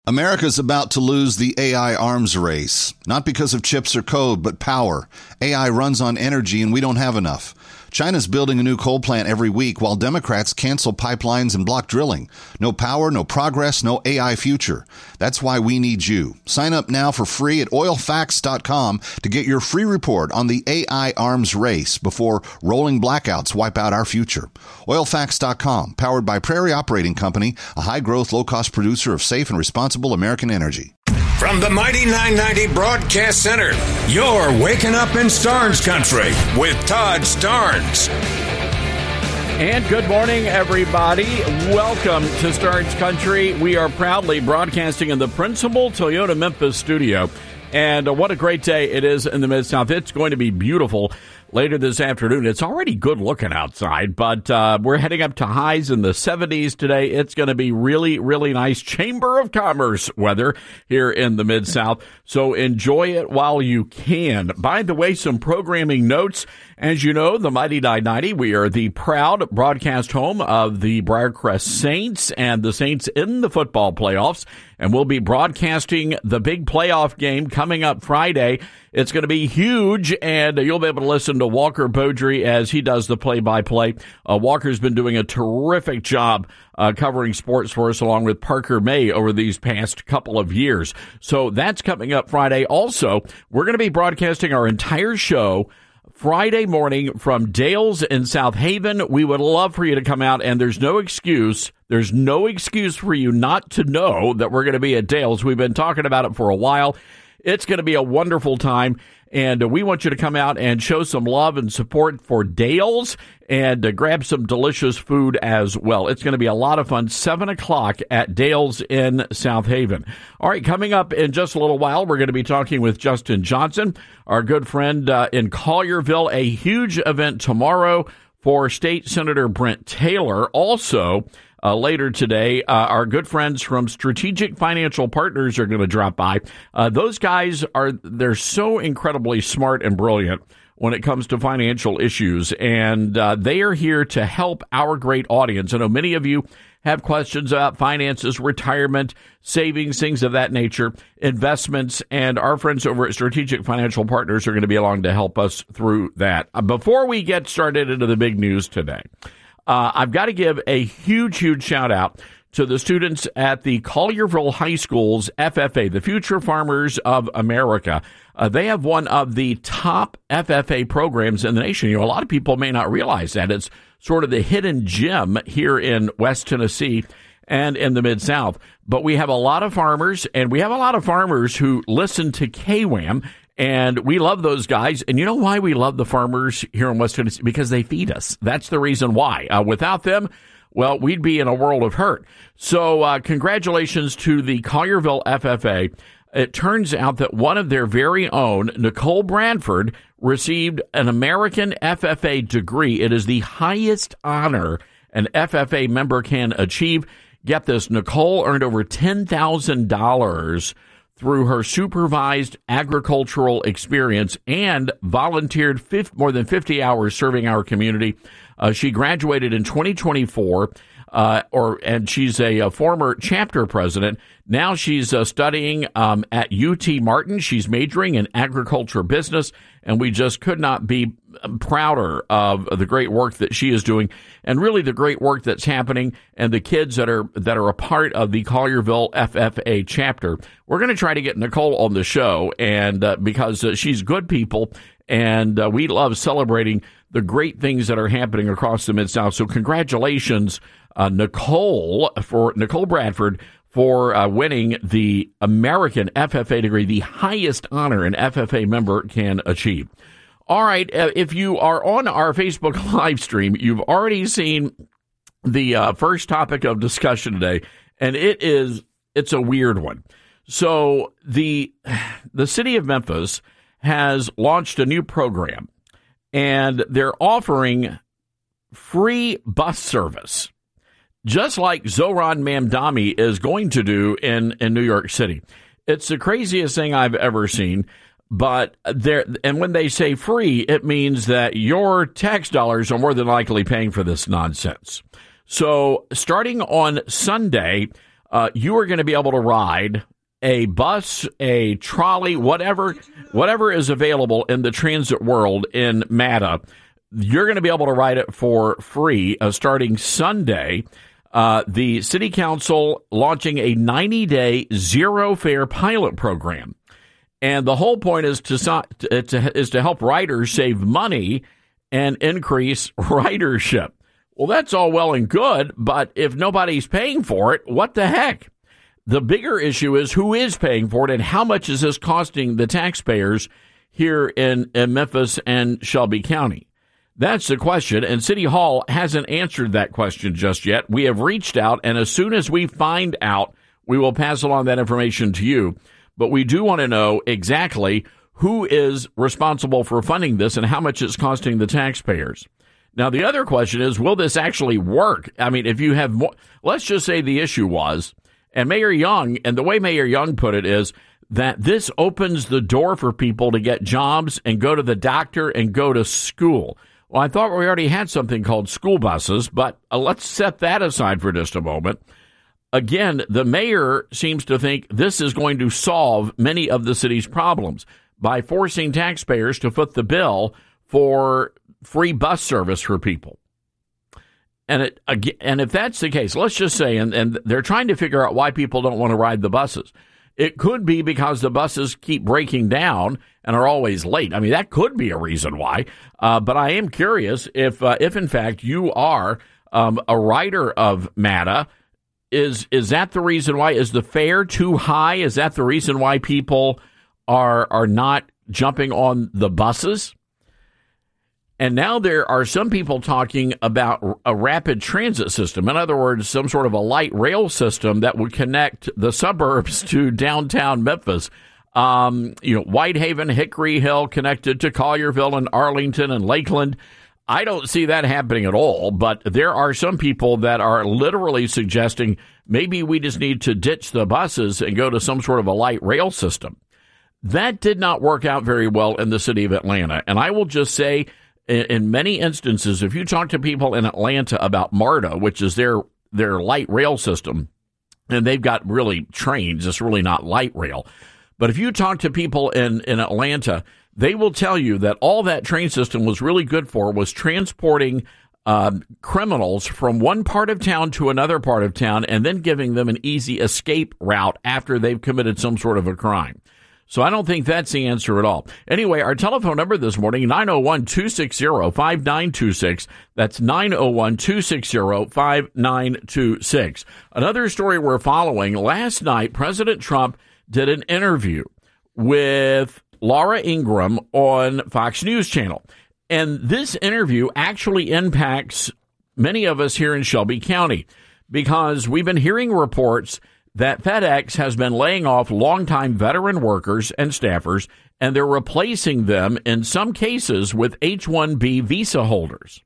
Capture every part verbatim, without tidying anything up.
America's about to lose the A I arms race, not because of chips or code, but power. A I runs on energy, and we don't have enough. China's building a new coal plant every week while Democrats cancel pipelines and block drilling. No power, no progress, no A I future. That's why we need you. Sign up now for free at oil facts dot com to get your free report on the A I arms race before rolling blackouts wipe out our future. oil facts dot com, powered by Prairie Operating Company, a high-growth, low-cost producer of safe and responsible American energy. From the mighty nine ninety Broadcast Center, you're waking up in Starnes Country with Todd Starnes. And good morning, everybody. Welcome to Starnes Country. We are proudly broadcasting in the Principal Toyota Memphis studio. And uh, what a great day it is in the Mid-South. It's going to be beautiful later this afternoon. It's already good looking outside, but uh, we're heading up to highs in the seventies today. It's going to be really, really nice Chamber of Commerce weather here in the Mid-South. So enjoy it while you can. By the way, some programming notes. As you know, the Mighty nine ninety, we are the proud broadcast home of the Briarcrest Saints and the Saints in the football playoffs. And we'll be broadcasting the big playoff game coming up Friday. It's going to be huge, and you'll be able to listen to Walker Beaudry as he does the play-by-play. Uh, Walker's been doing a terrific job uh, covering sports for us, along with Parker May over these past couple of years. So that's coming up Friday. Also, we're going to be broadcasting our entire show Friday morning from Dale's in South Haven. We would love for you to come out, and there's no excuse. There's no excuse for you not to know that we're going to be at Dale's. We've been talking about it for a while. It's going to be a wonderful time, and uh, we want you to come out and show some love and support for Dale's and uh, grab some delicious food as well. It's going to be a lot of fun, seven o'clock at Dale's in South Haven. All right, coming up in just a little while, we're going to be talking with Justin Johnson, our good friend uh, in Collierville, a huge event tomorrow for State Senator Brent Taylor. Also, Uh, later today, uh, our good friends from Strategic Financial Partners are going to drop by. Uh, those guys are, they're so incredibly smart and brilliant when it comes to financial issues, and uh, they are here to help our great audience. I know many of you have questions about finances, retirement, savings, things of that nature, investments, and our friends over at Strategic Financial Partners are going to be along to help us through that. Uh, before we get started into the big news today, Uh, I've got to give a huge, huge shout out to the students at the Collierville High School's F F A, the Future Farmers of America. Uh, they have one of the top F F A programs in the nation. You know, a lot of people may not realize that. It's sort of the hidden gem here in West Tennessee and in the Mid-South. But we have a lot of farmers, and we have a lot of farmers who listen to K W A M. And we love those guys. And you know why we love the farmers here in West Tennessee? Because they feed us. That's the reason why. Uh, without them, well, we'd be in a world of hurt. So uh, congratulations to the Collierville F F A. It turns out that one of their very own, Nicole Bradford, received an American F F A degree. It is the highest honor an F F A member can achieve. Get this, Nicole earned over ten thousand dollars through her supervised agricultural experience and volunteered fifty, more than fifty hours serving our community. Uh, she graduated in twenty twenty-four, uh, or and she's a, a former chapter president. Now she's uh, studying um, at U T Martin. She's majoring in agriculture business, and we just could not be prouder of the great work that she is doing, and really the great work that's happening, and the kids that are that are a part of the Collierville F F A chapter. We're going to try to get Nicole on the show, and uh, because uh, she's good people, and uh, we love celebrating the great things that are happening across the Mid-South. So congratulations, uh, Nicole, for Nicole Bradford, for uh, winning the American F F A degree, the highest honor an F F A member can achieve. All right, uh, if you are on our Facebook live stream, you've already seen the uh, first topic of discussion today, and it is it's a weird one. So the the city of Memphis has launched a new program, and they're offering free bus service, just like Zohran Mamdani is going to do in, in New York City. It's the craziest thing I've ever seen. But there, and when they say free, it means that your tax dollars are more than likely paying for this nonsense. So starting on Sunday, uh, you are going to be able to ride a bus, a trolley, whatever, whatever is available in the transit world in MATA. You're going to be able to ride it for free uh, starting Sunday. Uh, the city council launching a ninety-day zero-fare pilot program. And the whole point is to, to is to help riders save money and increase ridership. Well, that's all well and good, but if nobody's paying for it, what the heck? The bigger issue is who is paying for it and how much is this costing the taxpayers here in, in Memphis and Shelby County? That's the question, and City Hall hasn't answered that question just yet. We have reached out, and as soon as we find out, we will pass along that information to you. But we do want to know exactly who is responsible for funding this and how much it's costing the taxpayers. Now, the other question is, will this actually work? I mean, if you have more, let's just say the issue was, and Mayor Young, and the way Mayor Young put it is that this opens the door for people to get jobs and go to the doctor and go to school. Well, I thought we already had something called school buses, but uh, let's set that aside for just a moment. Again, the mayor seems to think this is going to solve many of the city's problems by forcing taxpayers to foot the bill for free bus service for people. And it, and if that's the case, let's just say, and, and they're trying to figure out why people don't want to ride the buses. It could be because the buses keep breaking down and are always late. I mean, that could be a reason why. Uh, but I am curious if, uh, if in fact you are um, a rider of MATA, is is that the reason why? Is the fare too high? Is that the reason why people are are not jumping on the buses? And now there are some people talking about a rapid transit system. In other words, some sort of a light rail system that would connect the suburbs to downtown Memphis. Um, you know, Whitehaven, Hickory Hill connected to Collierville and Arlington and Lakeland. I don't see that happening at all, but there are some people that are literally suggesting maybe we just need to ditch the buses and go to some sort of a light rail system. That did not work out very well in the city of Atlanta. And I will just say, in many instances, if you talk to people in Atlanta about MARTA, which is their their light rail system, and they've got really trains, it's really not light rail. But if you talk to people in, in Atlanta, they will tell you that all that train system was really good for was transporting uh, criminals from one part of town to another part of town and then giving them an easy escape route after they've committed some sort of a crime. So I don't think that's the answer at all. Anyway, our telephone number this morning, nine oh one, two six zero, five nine two six. That's nine oh one, two six zero, five nine two six. Another story we're following. Last night, President Trump did an interview with Laura Ingraham on Fox News Channel. And this interview actually impacts many of us here in Shelby County because we've been hearing reports that FedEx has been laying off longtime veteran workers and staffers, and they're replacing them in some cases with H one B visa holders.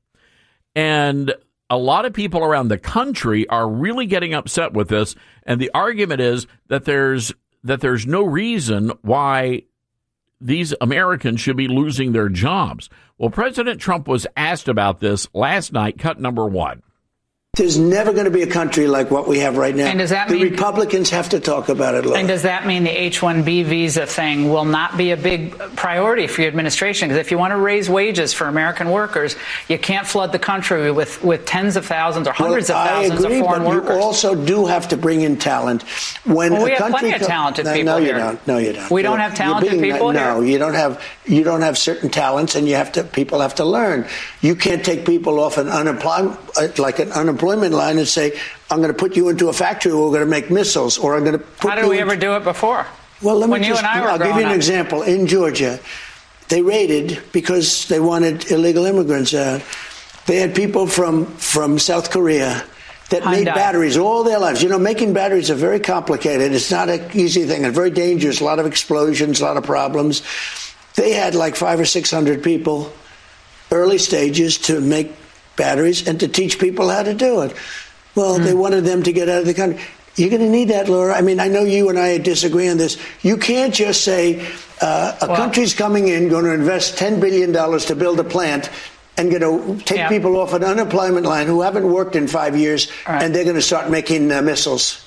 And a lot of people around the country are really getting upset with this, and the argument is that there's that there's no reason why these Americans should be losing their jobs. Well, President Trump was asked about this last night, cut number one. There's never going to be a country like what we have right now. And does that the mean, Republicans have to talk about it, Laura. And does that mean the H one B visa thing will not be a big priority for your administration? Because if you want to raise wages for American workers, you can't flood the country with, with tens of thousands or hundreds well, of thousands I agree, of foreign but workers. You also do have to bring in talent. When well, we a have country plenty of talented no, people no, here. You don't. No, you don't. We You're, don't have talented being, people no, here? No, you don't have. You don't have certain talents, and you have to. People have to learn. You can't take people off an unemployment, like an unemployment line, and say, I'm going to put you into a factory where we're going to make missiles, or I'm going to put How did you we into, ever do it before? Well, let me when just, you and I were I'll give you an up. example. In Georgia, they raided because they wanted illegal immigrants out. They had people from, from South Korea that Hyundai. made batteries all their lives. You know, making batteries are very complicated. It's not an easy thing. It's very dangerous. A lot of explosions, a lot of problems. They had like five or six hundred people, early stages, to make batteries and to teach people how to do it. Well, mm. they wanted them to get out of the country. You're going to need that, Laura. I mean, I know you and I disagree on this. You can't just say uh, a well, country's coming in, going to invest ten billion dollars to build a plant, and going to take yeah. people off an unemployment line who haven't worked in five years, right. and they're going to start making uh, missiles.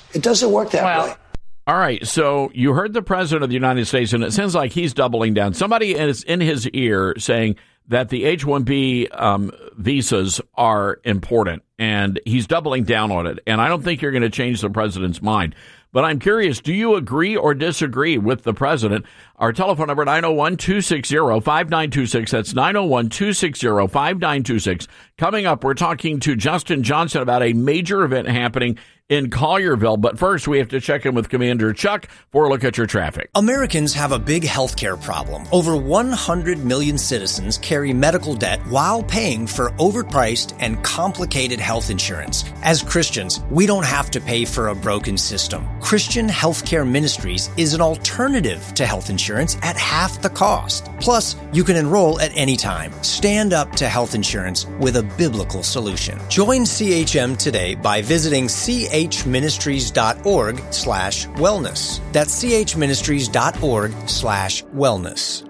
It doesn't work that well, way. All right, so you heard the president of the United States, and it sounds like he's doubling down. Somebody is in his ear saying that the H one B um, visas are important, and he's doubling down on it. And I don't think you're going to change the president's mind. But I'm curious, do you agree or disagree with the president? Our telephone number, nine oh one, two six zero, five nine two six. That's nine oh one, two six zero, five nine two six. Coming up, we're talking to Justin Johnson about a major event happening in Collierville. But first, we have to check in with Commander Chuck for a look at your traffic. Americans have a big healthcare problem. Over one hundred million citizens carry medical debt while paying for overpriced and complicated health insurance. As Christians, we don't have to pay for a broken system. Christian Healthcare Ministries is an alternative to health insurance at half the cost. Plus, you can enroll at any time. Stand up to health insurance with a biblical solution. Join C H M today by visiting chministries.org slash wellness. That's chministries.org slash wellness.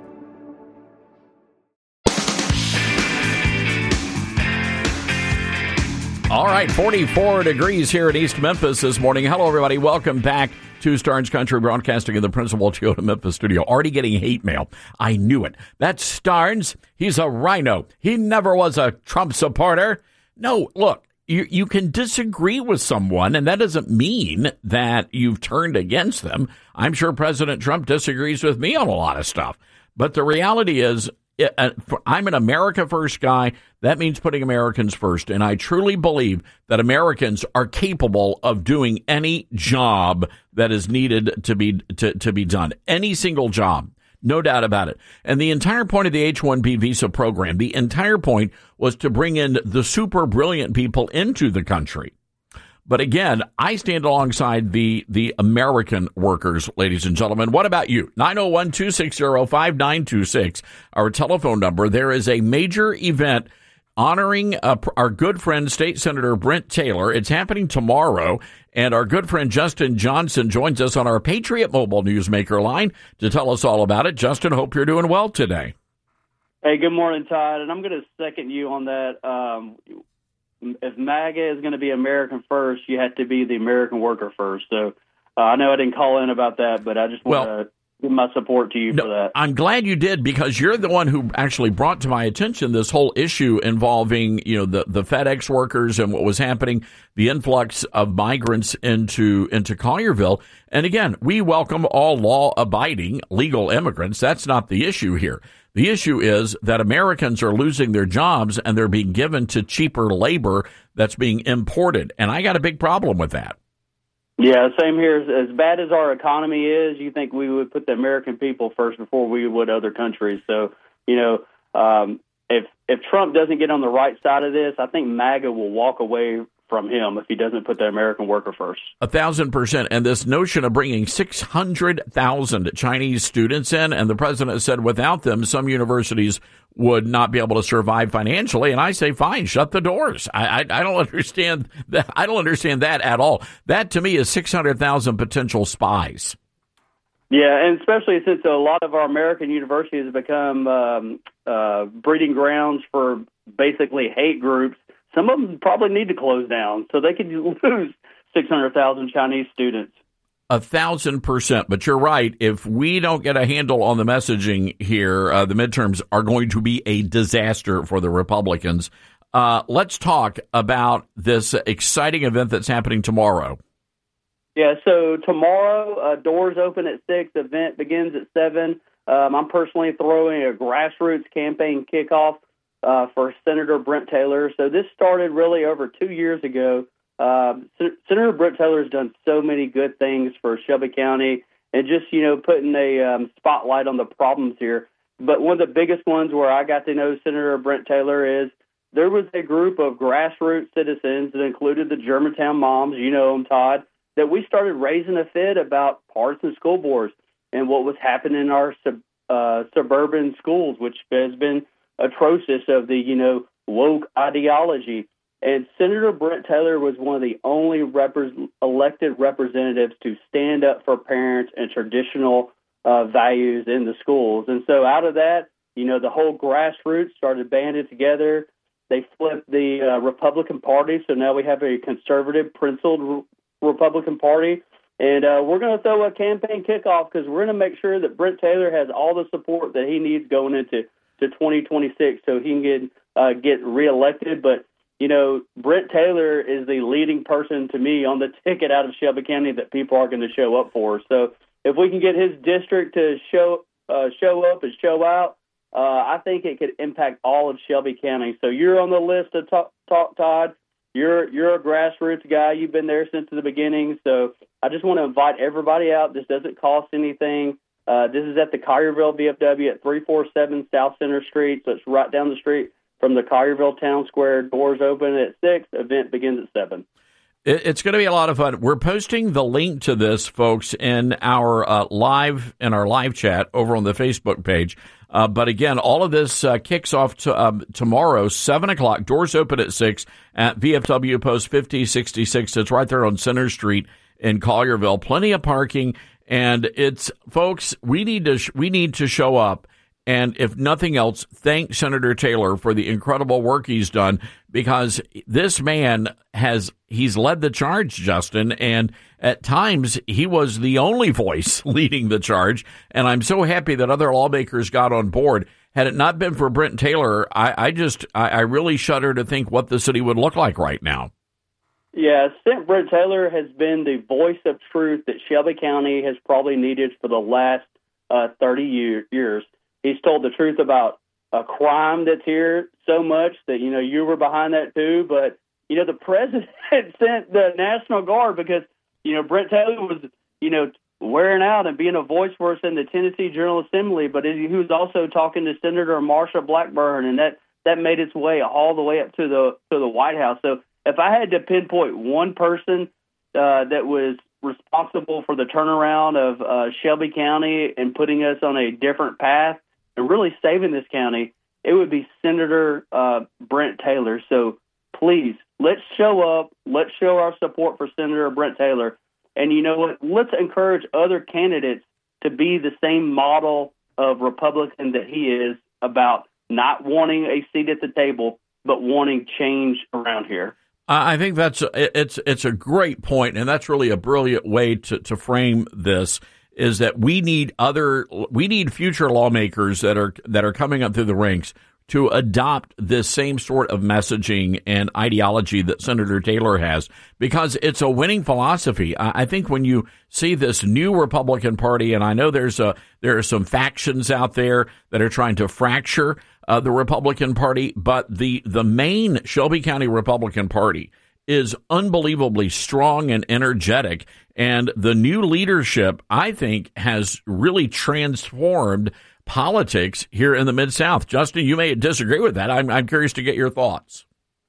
All right, forty-four degrees here in East Memphis this morning. Hello, everybody. Welcome back to Starnes Country Broadcasting in the Principal Toyota Memphis studio. Already getting hate mail. I knew it. That's Starnes. He's a rhino. He never was a Trump supporter. No, look, you, you can disagree with someone, and that doesn't mean that you've turned against them. I'm sure President Trump disagrees with me on a lot of stuff. But the reality is, I'm an America First guy. That means putting Americans first. And I truly believe that Americans are capable of doing any job that is needed to be to, to be done. Any single job. No doubt about it. And the entire point of the H one B visa program, the entire point was to bring in the super brilliant people into the country. But again, I stand alongside the the American workers, ladies and gentlemen. What about you? nine oh one, two six zero, five nine two six, our telephone number. There is a major event honoring uh, our good friend, State Senator Brent Taylor. It's happening tomorrow, and our good friend Justin Johnson joins us on our Patriot Mobile Newsmaker line to tell us all about it. Justin, hope you're doing well today. Hey, good morning, Todd, and I'm going to second you on that. Um, if MAGA is going to be American first, you have to be the American worker first. So uh, I know I didn't call in about that, but I just want well, to give my support to you no, for that. I'm glad you did, because you're the one who actually brought to my attention this whole issue involving, you know, the, the FedEx workers and what was happening, the influx of migrants into into Collierville. And again, we welcome all law-abiding legal immigrants. That's not the issue here. The issue is that Americans are losing their jobs and they're being given to cheaper labor that's being imported. And I got a big problem with that. Yeah, same here. As bad as our economy is, you think we would put the American people first before we would other countries. So, you know, um, if if Trump doesn't get on the right side of this, I think MAGA will walk away from him if he doesn't put the American worker first. A thousand percent. And this notion of bringing six hundred thousand Chinese students in, and the president said without them, some universities would not be able to survive financially. And I say, fine, shut the doors. I, I, I don't understand that. I don't understand that at all. That to me is six hundred thousand potential spies. Yeah, and especially since a lot of our American universities have become um, uh, breeding grounds for basically hate groups. Some of them probably need to close down so they could lose six hundred thousand Chinese students. A thousand percent. But you're right. If we don't get a handle on the messaging here, uh, the midterms are going to be a disaster for the Republicans. Uh, let's talk about this exciting event that's happening tomorrow. Yeah, so tomorrow, uh, doors open at six, event begins at seven. Um, I'm personally throwing a grassroots campaign kickoff Uh, for Senator Brent Taylor. So this started really over two years ago. Uh, Sen- Senator Brent Taylor has done so many good things for Shelby County and just, you know, putting a um, spotlight on the problems here. But one of the biggest ones where I got to know Senator Brent Taylor is there was a group of grassroots citizens that included the Germantown moms, you know them, Todd, that we started raising a fit about partisan school boards and what was happening in our sub- uh, suburban schools, which has been atrocious of the, you know, woke ideology. And Senator Brent Taylor was one of the only repre- elected representatives to stand up for parents and traditional uh, values in the schools. And so out of that, you know, the whole grassroots started banding together. They flipped the uh, Republican Party, so now we have a conservative, principled Republican Party. And uh, we're going to throw a campaign kickoff because we're going to make sure that Brent Taylor has all the support that he needs going into to twenty twenty-six so he can get uh, get reelected. But, you know, Brent Taylor is the leading person to me on the ticket out of Shelby County that people are going to show up for. So if we can get his district to show uh, show up and show out, uh, I think it could impact all of Shelby County. So you're on the list to talk, talk Todd. You're you're a grassroots guy. You've been there since the beginning. So I just want to invite everybody out. This doesn't cost anything. Uh, this is at the Collierville V F W at three forty-seven South Center Street. So it's right down the street from the Collierville Town Square. Doors open at six. Event begins at seven. It's going to be a lot of fun. We're posting the link to this, folks, in our uh, live in our live chat over on the Facebook page. Uh, but again, all of this uh, kicks off to, um, tomorrow, seven o'clock. Doors open at six at V F W Post fifty sixty-six. It's right there on Center Street in Collierville. Plenty of parking, and it's folks. We need to sh- we need to show up. And if nothing else, thank Senator Taylor for the incredible work he's done, because this man has, he's led the charge, Justin, and at times he was the only voice leading the charge. And I'm so happy that other lawmakers got on board. Had it not been for Brent Taylor, I, I just, I, I really shudder to think what the city would look like right now. Yeah, Senator Brent Taylor has been the voice of truth that Shelby County has probably needed for the last uh, thirty year, years. He's told the truth about a crime that's here so much that, you know, you were behind that too. But, you know, the president sent the National Guard because, you know, Brent Taylor was, you know, wearing out and being a voice for us in the Tennessee General Assembly. But he was also talking to Senator Marsha Blackburn, and that, that made its way all the way up to the to the White House. So if I had to pinpoint one person uh, that was responsible for the turnaround of uh, Shelby County and putting us on a different path, and really saving this county, it would be Senator uh, Brent Taylor. So please, let's show up. Let's show our support for Senator Brent Taylor. And you know what? Let's encourage other candidates to be the same model of Republican that he is, about not wanting a seat at the table, but wanting change around here. I think that's it's it's a great point, and that's really a brilliant way to, to frame this. Is that we need other we need future lawmakers that are that are coming up through the ranks to adopt this same sort of messaging and ideology that Senator Taylor has, because it's a winning philosophy. I think when you see this new Republican Party, and I know there's a there are some factions out there that are trying to fracture uh, the Republican Party, but the the main Shelby County Republican Party is unbelievably strong and energetic. And the new leadership, I think, has really transformed politics here in the Mid-South. Justin, you may disagree with that. I'm, I'm curious to get your thoughts.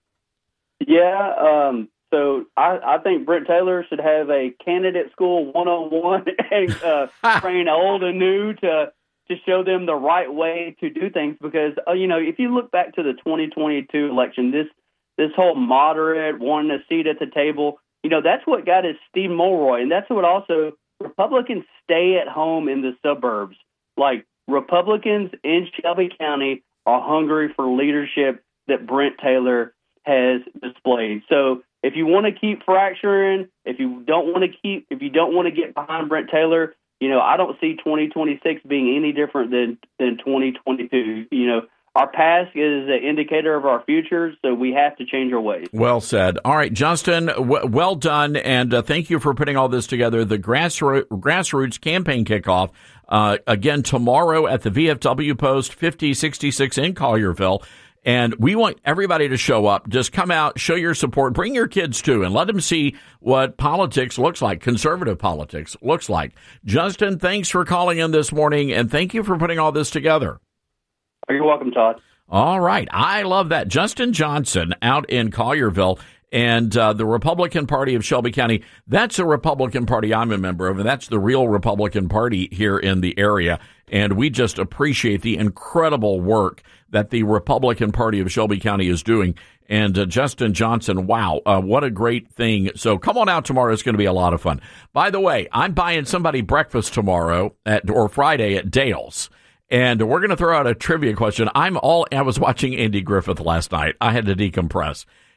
Yeah, um, so I, I think Brent Taylor should have a candidate school one-on-one and uh, train old and new to to show them the right way to do things. Because, uh, you know, if you look back to the twenty twenty-two election, this this whole moderate, wanting a seat at the table, you know, that's what got us Steve Mulroy. And that's what also Republicans stay at home in the suburbs. Like, Republicans in Shelby County are hungry for leadership that Brent Taylor has displayed. So if you want to keep fracturing, if you don't want to keep, if you don't want to get behind Brent Taylor, you know, I don't see twenty twenty-six being any different than, than twenty twenty-two. You know, our past is an indicator of our future, so we have to change our ways. Well said. All right, Justin, w- well done, and uh, thank you for putting all this together. The grassroots, grassroots campaign kickoff, uh, again, tomorrow at the V F W Post fifty sixty-six in Collierville. And we want everybody to show up. Just come out, show your support, bring your kids too, and let them see what politics looks like, conservative politics looks like. Justin, thanks for calling in this morning, and thank you for putting all this together. You're welcome, Todd. All right. I love that. Justin Johnson out in Collierville, and uh, the Republican Party of Shelby County. That's a Republican Party I'm a member of, and that's the real Republican Party here in the area. And we just appreciate the incredible work that the Republican Party of Shelby County is doing. And uh, Justin Johnson, wow, uh, what a great thing. So come on out tomorrow. It's going to be a lot of fun. By the way, I'm buying somebody breakfast tomorrow at or Friday at Dale's. And we're going to throw out a trivia question. I'm all, I was watching Andy Griffith last night. I had to decompress.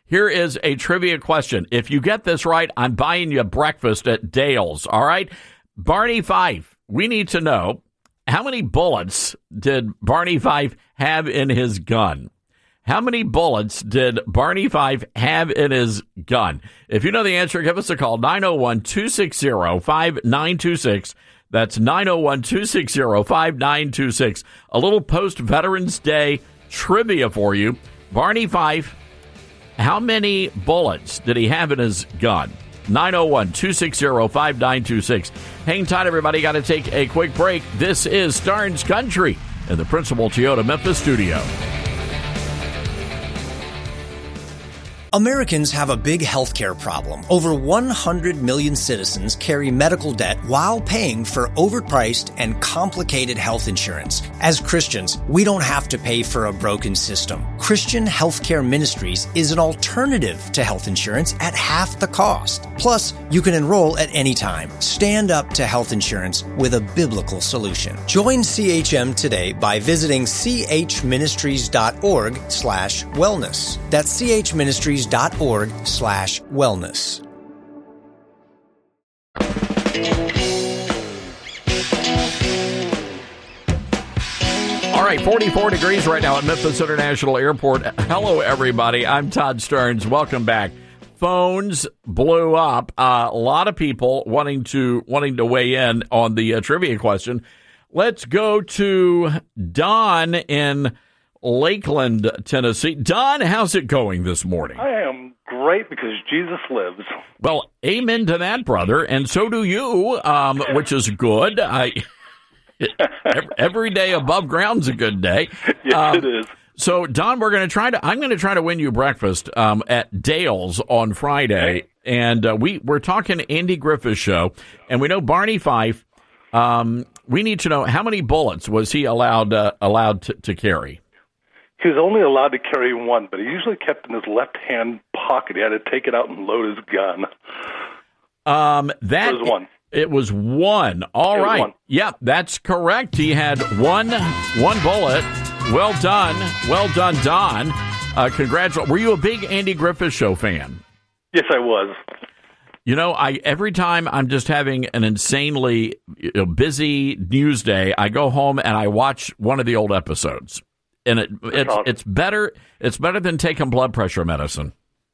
Here is a trivia question. If you get this right, I'm buying you breakfast at Dale's, all right? Barney Fife, we need to know, how many bullets did Barney Fife have in his gun? How many bullets did Barney Fife have in his gun? If you know the answer, give us a call, nine oh one, two six zero, five nine two six. That's nine oh one, two six zero, five nine two six. A little post-Veterans Day trivia for you. Barney Fife, how many bullets did he have in his gun? nine oh one, two six zero, five nine two six. Hang tight, everybody. Got to take a quick break. This is Starnes Country in the Principal Toyota Memphis studio. Americans have a big healthcare problem. Over one hundred million citizens carry medical debt while paying for overpriced and complicated health insurance. As Christians, we don't have to pay for a broken system. Christian Healthcare Ministries is an alternative to health insurance at half the cost. Plus, you can enroll at any time. Stand up to health insurance with a biblical solution. Join C H M today by visiting chministries.org slash wellness. That's chministries.org slash wellness. All right, forty-four degrees right now at Memphis International Airport. Hello, everybody. I'm Todd Starnes. Welcome back. Phones blew up. Uh, a lot of people wanting to wanting to weigh in on the uh, trivia question. Let's go to Don in Lakeland, Tennessee. Don, how's it going this morning? I am great because Jesus lives. Well, amen to that, brother, and so do you, um, which is good. I, every day above ground's a good day. Yes, um, it is. So, Don, we're going to try to. I'm going to try to win you breakfast um, at Dale's on Friday, okay. and uh, we we're talking Andy Griffith show, and we know Barney Fife. Um, we need to know how many bullets was he allowed uh, allowed to, to carry. He was only allowed to carry one, but he usually kept in his left-hand pocket. He had to take it out and load his gun. Um, that it was one. It was one. All it right. One. Yeah, that's correct. He had one one bullet. Well done. Well done, Don. Uh, congratulations. Were you a big Andy Griffith Show fan? Yes, I was. You know, I every time I'm just having an insanely you know, busy news day, I go home and I watch one of the old episodes. And it, it's awesome. it's better it's better than taking blood pressure medicine.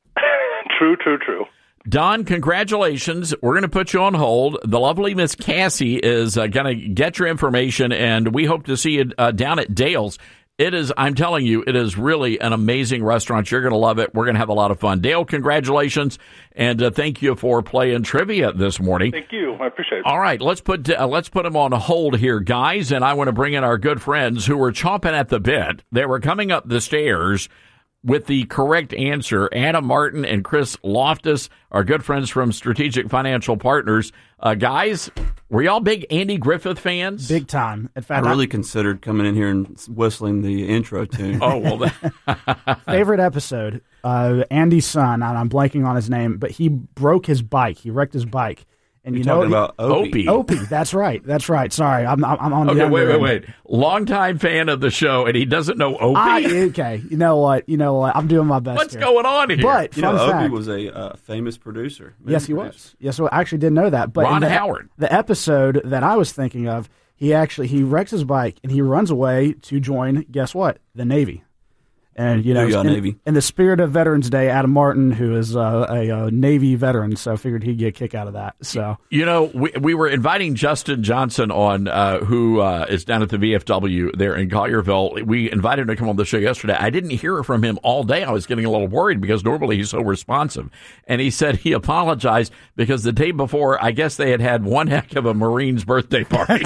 True, true, true. Don, congratulations. We're going to put you on hold. The lovely Miss Cassie is uh, going to get your information, and we hope to see you uh, down at Dale's. It is, I'm telling you, it is really an amazing restaurant. You're going to love it. We're going to have a lot of fun. Dale, congratulations, and uh, thank you for playing trivia this morning. Thank you. I appreciate it. All right, let's put uh, let's put them on hold here, guys, and I want to bring in our good friends who were chomping at the bit. They were coming up the stairs with the correct answer. Adam Martin and Chris Loftus, our good friends from Strategic Financial Partners. Uh, guys, were y'all big Andy Griffith fans? Big time. In fact, I really I, considered coming in here and whistling the intro tune. Oh, well. That favorite episode, uh, Andy's son, and I'm blanking on his name, but he broke his bike. He wrecked his bike. And You're you know talking about Opie. Opie. Opie, that's right. That's right. Sorry, I'm, I'm on the Okay, wait, wait, end. wait. Longtime fan of the show, and he doesn't know Opie? I, okay, you know what? You know what? I'm doing my best What's here. going on here? But, You fun know, fact, Opie was a uh, famous producer. yes, he producer. was. Yes, well, I actually didn't know that. But Ron in the, Howard. The episode that I was thinking of, he actually he wrecks his bike and he runs away to join, guess what? The Navy. And, you know, Booyah, in, Navy. in the spirit of Veterans Day, Adam Martin, who is uh, a, a Navy veteran, so I figured he'd get a kick out of that. So, You know, we we were inviting Justin Johnson on, uh, who uh, is down at the V F W there in Collierville. We invited him to come on the show yesterday. I didn't hear from him all day. I was getting a little worried because normally he's so responsive. And he said he apologized because the day before, I guess they had had one heck of a Marine's birthday party.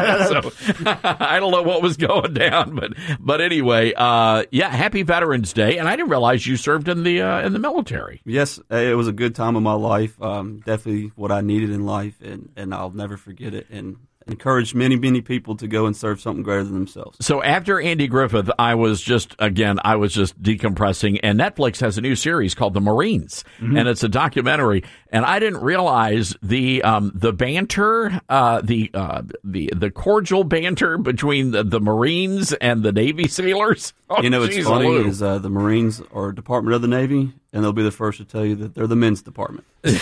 So I don't know what was going down. But but anyway, uh, yeah, happy Veterans Day. And I didn't realize you served in the uh, in the military. Yes, it was a good time of my life. Um, definitely what I needed in life, and, and I'll never forget it. And encourage many, many people to go and serve something greater than themselves. So after Andy Griffith, I was just, again, I was just decompressing, and Netflix has a new series called The Marines, mm-hmm. and it's a documentary, and I didn't realize the um, the banter, uh, the uh, the the cordial banter between the, the Marines and the Navy sailors. Oh, you know, it's geez, funny Lou. is uh, the Marines are a department of the Navy, and they'll be the first to tell you that they're the men's department. And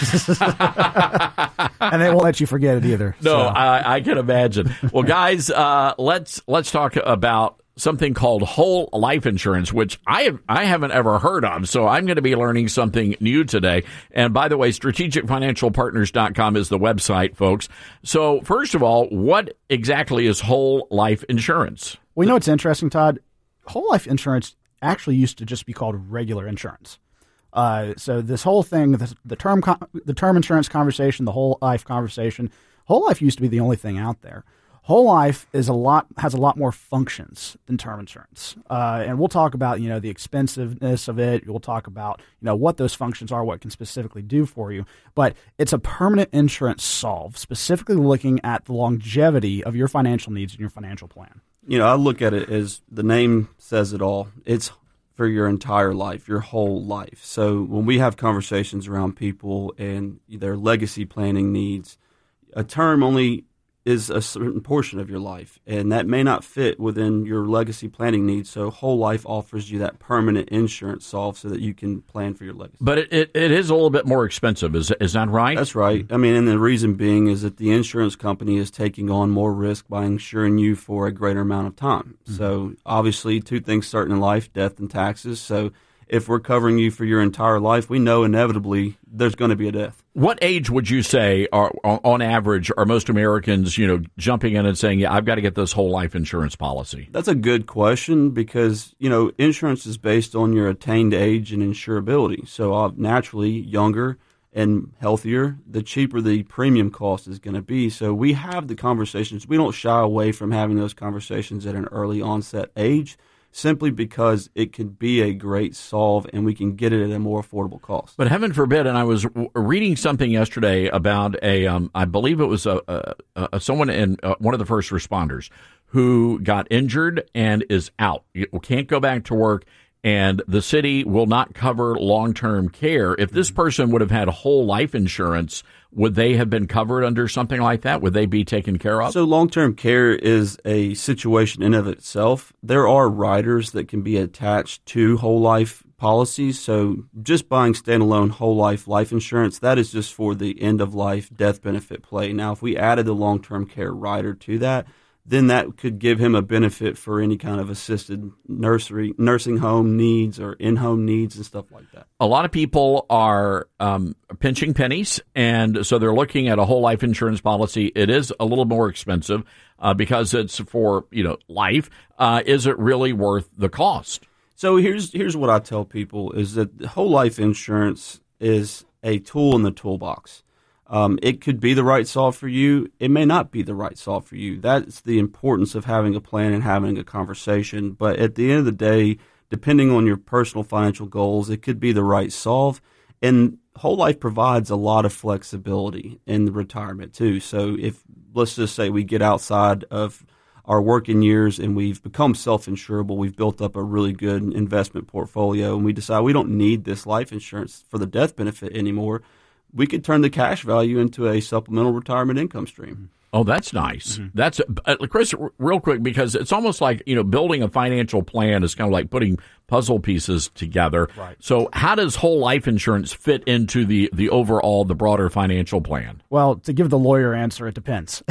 they won't let you forget it either. No, so. I, I can imagine. Well, guys, uh, let's let's talk about something called whole life insurance, which I have, I haven't ever heard of. So I'm going to be learning something new today. And by the way, strategic financial partners dot com is the website, folks. So first of all, what exactly is whole life insurance? Well, you know what's interesting, Todd? Whole life insurance actually used to just be called regular insurance. Uh, so this whole thing, the, the term the term insurance conversation, the whole life conversation, whole life used to be the only thing out there. Whole life is a lot has a lot more functions than term insurance, uh, and we'll talk about you know the expensiveness of it. We'll talk about you know what those functions are, what it can specifically do for you. But it's a permanent insurance solve, specifically looking at the longevity of your financial needs and your financial plan. You know, I look at it as the name says it all. It's for your entire life, your whole life. So when we have conversations around people and their legacy planning needs, a term only is a certain portion of your life, and that may not fit within your legacy planning needs. So whole life offers you that permanent insurance solve so that you can plan for your legacy. But it, it, it is a little bit more expensive. Is is that right? That's right. I mean, and the reason being is that the insurance company is taking on more risk by insuring you for a greater amount of time. Mm-hmm. So obviously two things start in life, death and taxes. So if we're covering you for your entire life, we know inevitably there's going to be a death. What age would you say, are, on average, are most Americans, you know, jumping in and saying, yeah, I've got to get this whole life insurance policy? That's a good question because, you know, insurance is based on your attained age and insurability. So uh, naturally, younger and healthier, the cheaper the premium cost is going to be. So we have the conversations. We don't shy away from having those conversations at an early onset age, simply because it could be a great solve and we can get it at a more affordable cost. But heaven forbid, and I was w- reading something yesterday about a, um, I believe it was a, a, a someone in uh, one of the first responders who got injured and is out, can't go back to work, and the city will not cover long-term care. If this person would have had whole life insurance, would they have been covered under something like that? Would they be taken care of? So long-term care is a situation in of itself. There are riders that can be attached to whole life policies. So just buying standalone whole life life insurance, that is just for the end-of-life death benefit play. Now, if we added the long-term care rider to that, then that could give him a benefit for any kind of assisted nursery, nursing home needs or in-home needs and stuff like that. A lot of people are um, pinching pennies, and so they're looking at a whole life insurance policy. It is a little more expensive uh, because it's for you know life. Uh, is it really worth the cost? So here's here's what I tell people is that whole life insurance is a tool in the toolbox. Um, it could be the right solve for you. It may not be the right solve for you. That's the importance of having a plan and having a conversation. But at the end of the day, depending on your personal financial goals, it could be the right solve. And whole life provides a lot of flexibility in the retirement too. So if, let's just say we get outside of our working years and we've become self-insurable, we've built up a really good investment portfolio, and we decide we don't need this life insurance for the death benefit anymore, we could turn the cash value into a supplemental retirement income stream. Oh, that's nice. Mm-hmm. That's uh, Chris, r- real quick, because it's almost like, you know, building a financial plan is kind of like putting puzzle pieces together. Right. So how does whole life insurance fit into the, the overall, the broader financial plan? Well, to give the lawyer answer, it depends.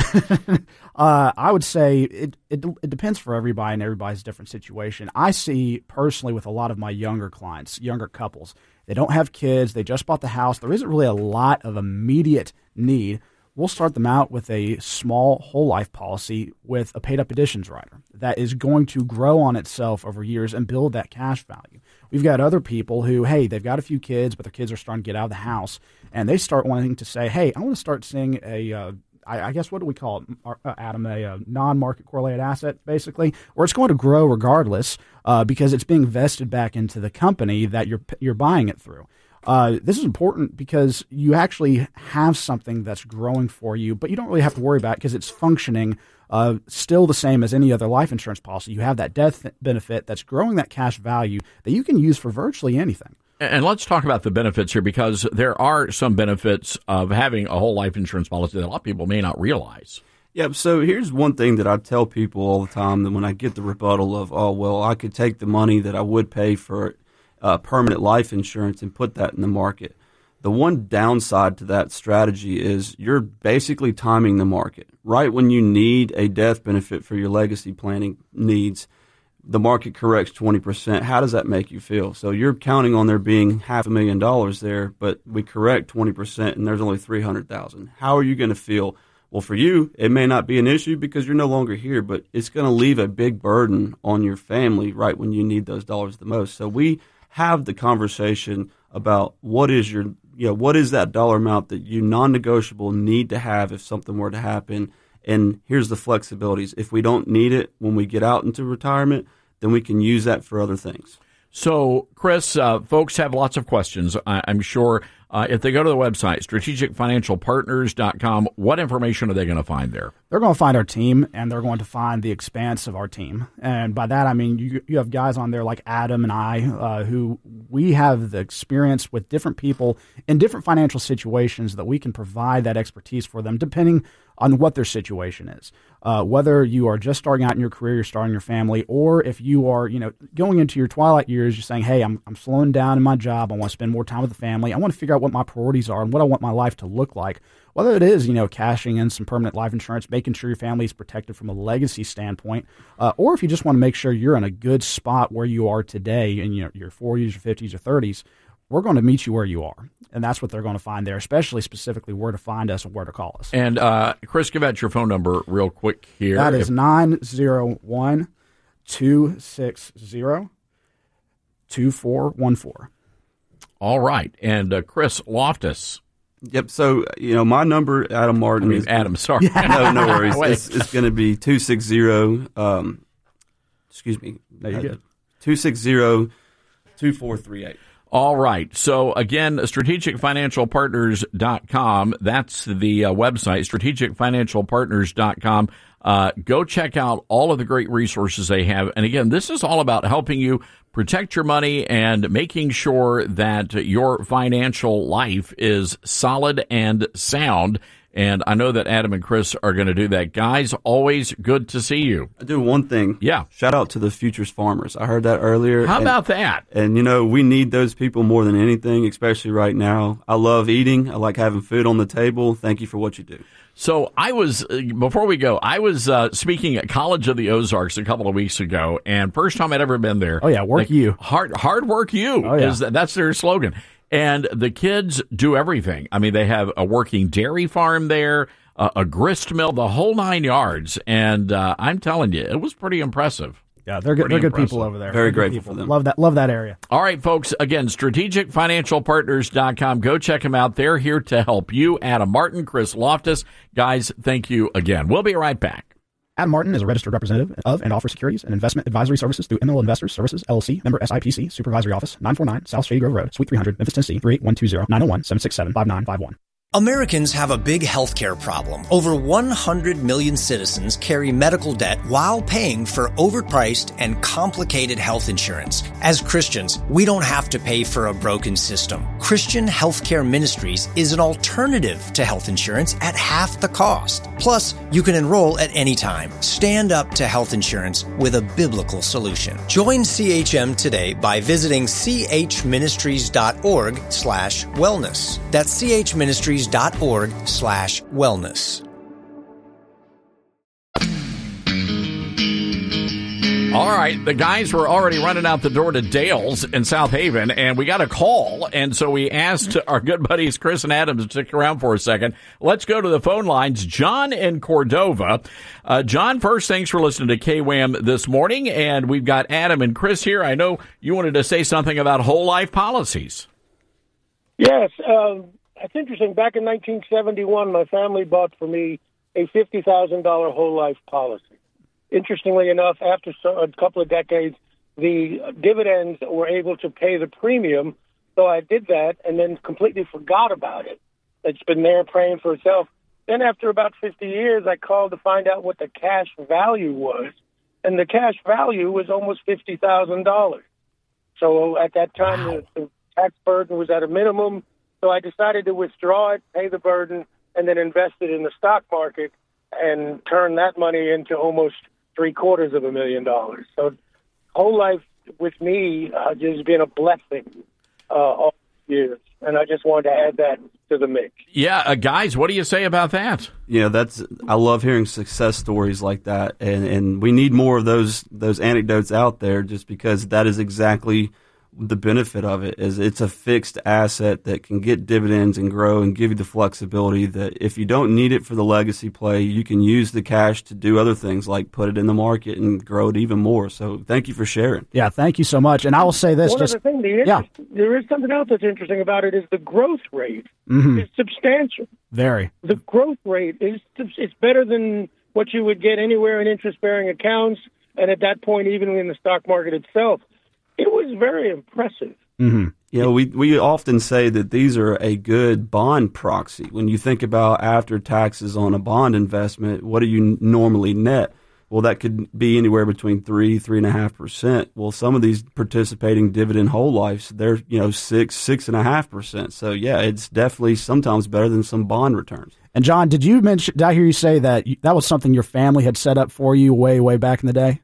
uh, I would say it, it it depends for everybody and everybody's different situation. I see personally with a lot of my younger clients, younger couples, they don't have kids, they just bought the house, there isn't really a lot of immediate need. We'll start them out with a small whole life policy with a paid up additions rider that is going to grow on itself over years and build that cash value. We've got other people who, hey, they've got a few kids, but their kids are starting to get out of the house, and they start wanting to say, hey, I want to start seeing a, uh, I, I guess, what do we call it, uh, Adam, a, a non-market correlated asset, basically, where it's going to grow regardless uh, because it's being vested back into the company that you're you're buying it through. Uh, this is important because you actually have something that's growing for you, but you don't really have to worry about it because it's functioning uh, still the same as any other life insurance policy. You have that death benefit that's growing that cash value that you can use for virtually anything. And let's talk about the benefits here, because there are some benefits of having a whole life insurance policy that a lot of people may not realize. Yeah, so here's one thing that I tell people all the time, that when I get the rebuttal of, oh, well, I could take the money that I would pay for uh, permanent life insurance and put that in the market. The one downside to that strategy is you're basically timing the market. Right when you need a death benefit for your legacy planning needs, the market corrects twenty percent. How does that make you feel? So you're counting on there being half a million dollars there, but we correct twenty percent and there's only three hundred thousand dollars. How are you going to feel? Well, for you, it may not be an issue because you're no longer here, but it's going to leave a big burden on your family right when you need those dollars the most. So we have the conversation about what is your, you know, what is that dollar amount that you non-negotiable need to have if something were to happen. And here's the flexibilities. If we don't need it when we get out into retirement, then we can use that for other things. So, Chris, uh, folks have lots of questions, I, I'm sure. Uh, if they go to the website, strategic financial partners dot com, what information are they going to find there? They're going to find our team, and they're going to find the expanse of our team. And by that, I mean you, you have guys on there like Adam and I uh, who we have the experience with different people in different financial situations that we can provide that expertise for them depending on what their situation is. Uh, whether you are just starting out in your career, you're starting your family, or if you are, you know, going into your twilight years, you're saying, hey, I'm I'm slowing down in my job. I want to spend more time with the family. I want to figure out what my priorities are and what I want my life to look like. Whether it is, you know, cashing in some permanent life insurance, making sure your family is protected from a legacy standpoint, uh, or if you just want to make sure you're in a good spot where you are today in you know, your forties, your fifties, or thirties, we're going to meet you where you are. And that's what they're going to find there, especially specifically where to find us and where to call us. And, uh, Chris, give out your phone number real quick here. That is nine oh one, two six zero, two four one four. All right. And uh, Chris Loftus. Yep. So, you know, my number, Adam Martin. I mean, is, Adam, sorry. no, no worries. it's it's going to be two six zero, um, excuse me. No, you're good. two six zero, two four three eight. All right. So, again, strategic financial partners dot com. That's the uh, website, strategic financial partners dot com. Uh, go check out all of the great resources they have. And, again, this is all about helping you protect your money and making sure that your financial life is solid and sound. And I know that Adam and Chris are going to do that. Guys, always good to see you. I do one thing. Yeah. Shout out to the Futures Farmers. I heard that earlier. How and, about that? And, you know, we need those people more than anything, especially right now. I love eating. I like having food on the table. Thank you for what you do. So I was, before we go, I was uh, speaking at College of the Ozarks a couple of weeks ago, and first time I'd ever been there. Oh, yeah, work like, you. Hard hard work you. Oh, yeah. Is, that's their slogan. And the kids do everything. I mean, they have a working dairy farm there, uh, a grist mill, the whole nine yards. And uh, I'm telling you, it was pretty impressive. Yeah, they're good. Pretty They're good impressive. people over there. Very They're good grateful people. for them. Love that. Love that area. All right, folks. Again, strategic financial partners dot com. Go check them out. They're here to help you. Adam Martin, Chris Loftus. Guys, thank you again. We'll be right back. Adam Martin is a registered representative of and offers securities and investment advisory services through M L Investors Services, L L C, member S I P C, Supervisory Office, nine forty-nine South Shady Grove Road, Suite three hundred, Memphis, Tennessee, three eight one two zero, nine oh one, seven six seven, five nine five one. Americans have a big healthcare problem. Over one hundred million citizens carry medical debt while paying for overpriced and complicated health insurance. As Christians, we don't have to pay for a broken system. Christian Healthcare Ministries is an alternative to health insurance at half the cost. Plus, you can enroll at any time. Stand up to health insurance with a biblical solution. Join C H M today by visiting chministries.org slash wellness. That's chministries dot org slash wellness. All right, the guys were already running out the door to Dale's in South Haven, and we got a call, and so we asked our good buddies Chris and Adam to stick around for a second. Let's go to the phone lines. John in Cordova. Uh, John, first, thanks for listening to K W A M this morning, and we've got Adam and Chris here. I know you wanted to say something about whole life policies. Yes, um, that's interesting. Back in nineteen seventy-one, my family bought for me a fifty thousand dollars whole life policy. Interestingly enough, after a couple of decades, the dividends were able to pay the premium, so I did that and then completely forgot about it. It's been there praying for itself. Then after about fifty years, I called to find out what the cash value was, and the cash value was almost fifty thousand dollars. So at that time, wow. the, the tax burden was at a minimum. So I decided to withdraw it, pay the burden, and then invest it in the stock market and turn that money into almost three quarters of a million dollars. So whole life with me, uh, has been a blessing uh, all these years. And I just wanted to add that to the mix. Yeah, uh, guys, what do you say about that? Yeah, that's. I love hearing success stories like that, and, and we need more of those those anecdotes out there, just because that is exactly the benefit of it. Is it's a fixed asset that can get dividends and grow and give you the flexibility that if you don't need it for the legacy play, you can use the cash to do other things like put it in the market and grow it even more. So thank you for sharing. Yeah, thank you so much. And I will say this. One just, other thing, the yeah. there is something else that's interesting about it is the growth rate mm-hmm. is substantial. Very. The growth rate is it's better than what you would get anywhere in interest-bearing accounts, and at that point, even in the stock market itself. It was very impressive. Mm-hmm. You know, we, we often say that these are a good bond proxy. When you think about after taxes on a bond investment, what do you normally net? Well, that could be anywhere between three, three and a half percent. Well, some of these participating dividend whole lives, they're you know six, six and a half percent. So yeah, it's definitely sometimes better than some bond returns. And John, did you mention? Did I hear you say that you, that was something your family had set up for you way, way back in the day?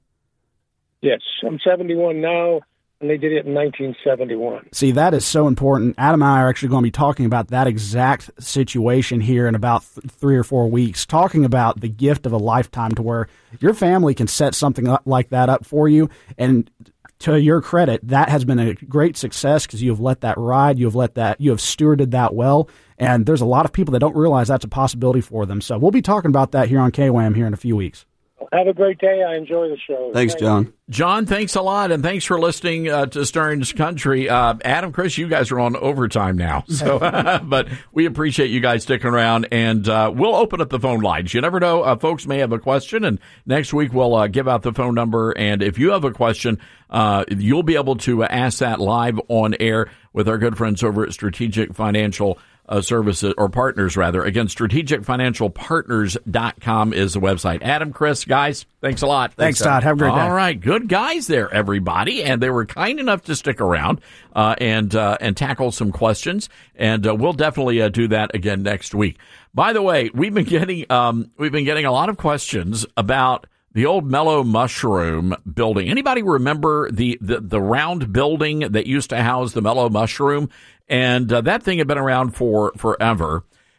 Yes, I'm seventy-one now. And they did it in nineteen seventy-one. See, that is so important. Adam and I are actually going to be talking about that exact situation here in about th- three or four weeks, talking about the gift of a lifetime to where your family can set something like that up for you. And to your credit, that has been a great success because you have let that ride. You have let that, you have stewarded that well. And there's a lot of people that don't realize that's a possibility for them. So we'll be talking about that here on K W A M here in a few weeks. Have a great day. I enjoy the show. Thanks, John. John, thanks a lot, and thanks for listening uh, to Stearns Country. Uh, Adam, Chris, you guys are on overtime now, so but we appreciate you guys sticking around, and uh, we'll open up the phone lines. You never know, uh, folks may have a question, and next week we'll uh, give out the phone number, and if you have a question, uh, you'll be able to ask that live on air with our good friends over at Strategic Financial Uh, services or partners rather. Again, strategic financial partners dot com is the website. Adam, Chris, guys, thanks a lot. Thanks, thanks Todd. Have a great All day. All right. Good guys there, everybody. And they were kind enough to stick around uh, and uh, and tackle some questions. And uh, we'll definitely uh, do that again next week. By the way, we've been getting um, we've been getting a lot of questions about the old Mellow Mushroom building. Anybody remember the, the, the round building that used to house the Mellow Mushroom? And uh, that thing had been around for forever.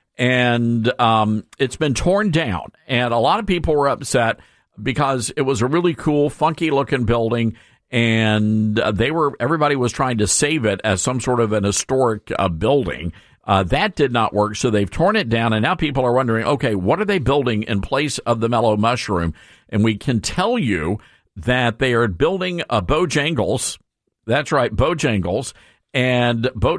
And um, it's been torn down. And a lot of people were upset because it was a really cool, funky-looking building. And uh, they were everybody was trying to save it as some sort of an historic uh, building. Uh, that did not work, so they've torn it down, and now people are wondering, okay, what are they building in place of the Mellow Mushroom? And we can tell you that they are building a Bojangles. That's right, Bojangles. And Bo-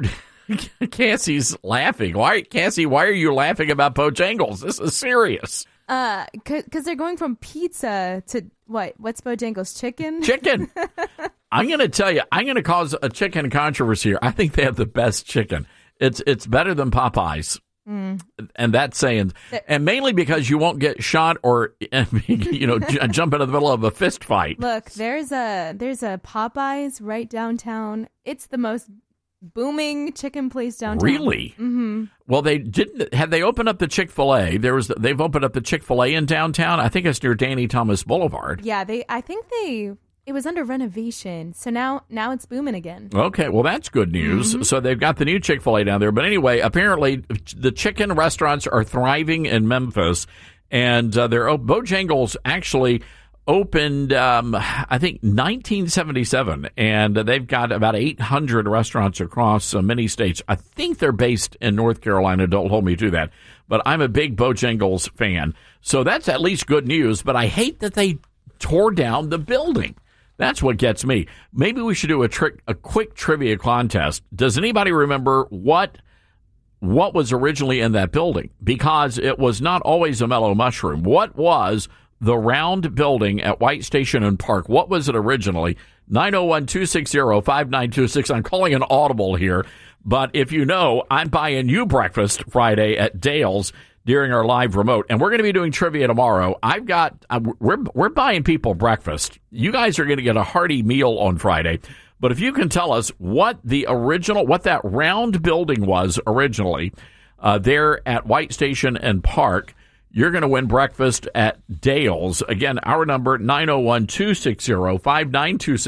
Cassie's laughing. Why, Cassie, why are you laughing about Bojangles? This is serious. Uh, because they're going from pizza to, what, what's Bojangles, chicken? Chicken. I'm going to tell you, I'm going to cause a chicken controversy here. I think they have the best chicken. It's it's better than Popeyes, mm. and that's saying, and mainly because you won't get shot or you know j- jump into the middle of a fist fight. Look, there's a there's a Popeyes right downtown. It's the most booming chicken place downtown. Really? Mm-hmm. Well, they didn't. Had they opened up the Chick-fil-A? There was they've opened up the Chick-fil-A in downtown. I think it's near Danny Thomas Boulevard. Yeah, they. I think they. It was under renovation, so now now it's booming again. Okay, well, that's good news. Mm-hmm. So they've got the new Chick-fil-A down there. But anyway, apparently the chicken restaurants are thriving in Memphis, and uh, their Bojangles actually opened, um, I think, nineteen seventy-seven, and they've got about eight hundred restaurants across uh, many states. I think they're based in North Carolina. Don't hold me to that. But I'm a big Bojangles fan, so that's at least good news. But I hate that they tore down the building. That's what gets me. Maybe we should do a trick, a quick trivia contest. Does anybody remember what what was originally in that building? Because it was not always a Mellow Mushroom. What was the round building at White Station and Park? What was it originally? nine oh one, two six zero, five nine two six. I'm calling an audible here. But if you know, I'm buying you breakfast Friday at Dale's during our live remote, and we're going to be doing trivia tomorrow. I've got uh, we're we're buying people breakfast. You guys are going to get a hearty meal on Friday. But if you can tell us what the original, what that round building was originally uh, there at White Station and Park, you're going to win breakfast at Dale's. Again, our number nine oh one, two six zero, five nine two six.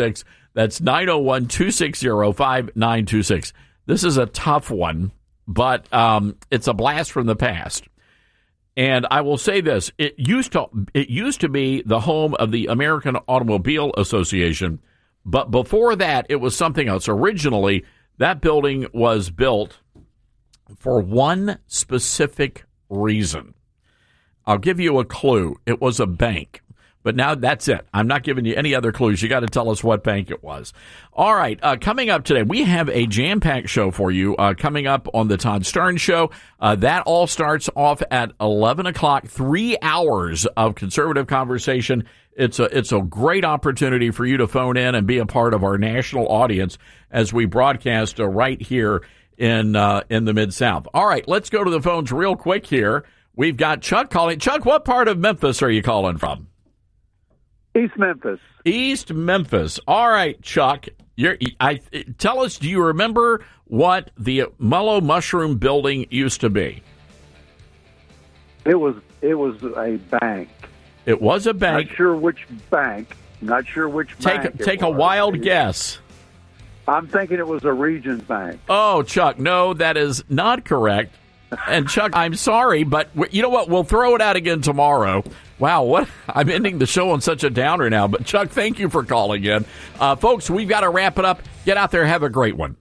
That's nine oh one, two six zero, five nine two six. This is a tough one, but um, it's a blast from the past. And I will say this, it used to it used to be the home of the American Automobile Association, but before that, it was something else. Originally, that building was built for one specific reason. I'll give you a clue. It was a bank. But now that's it. I'm not giving you any other clues. You got to tell us what bank it was. All right. Uh, coming up today, we have a jam-packed show for you uh, coming up on the Todd Starnes Show. Uh, that all starts off at eleven o'clock, three hours of conservative conversation. It's a, it's a great opportunity for you to phone in and be a part of our national audience as we broadcast uh, right here in, uh, in the Mid-South. All right. Let's go to the phones real quick here. We've got Chuck calling. Chuck, what part of Memphis are you calling from? East Memphis. East Memphis. All right, Chuck. You're, I, tell us, do you remember what the Mellow Mushroom building used to be? It was it was a bank. It was a bank. Not sure which bank. Not sure which take, bank. Take a wild guess. I'm thinking it was a Regions Bank. Oh, Chuck, no, that is not correct. And, Chuck, I'm sorry, but you know what? We'll throw it out again tomorrow. Wow, what? I'm ending the show on such a downer now. But, Chuck, thank you for calling in. Uh, folks, we've got to wrap it up. Get out there. Have a great one.